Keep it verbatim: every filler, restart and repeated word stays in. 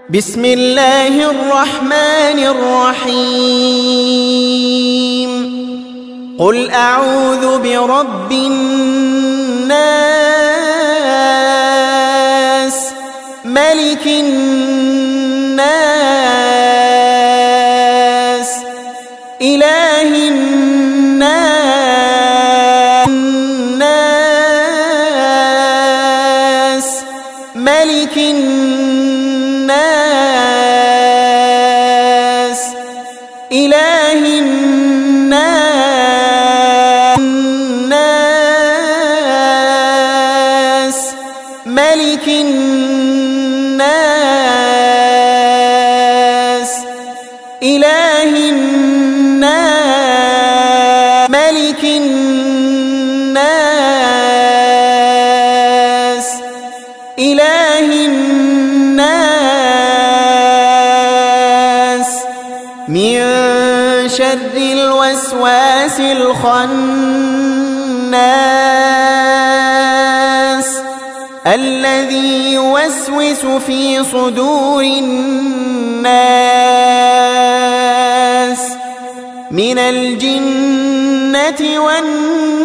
بسم الله الرحمن الرحيم قل أعوذ برب الناس ملك الناس إله الناس ملك الناس إله الناس ملك الناس إله الناس ملك الناس إله الناس من شر الوسواس الخناس الذي يوسوس في صدور الناس من الجنة والناس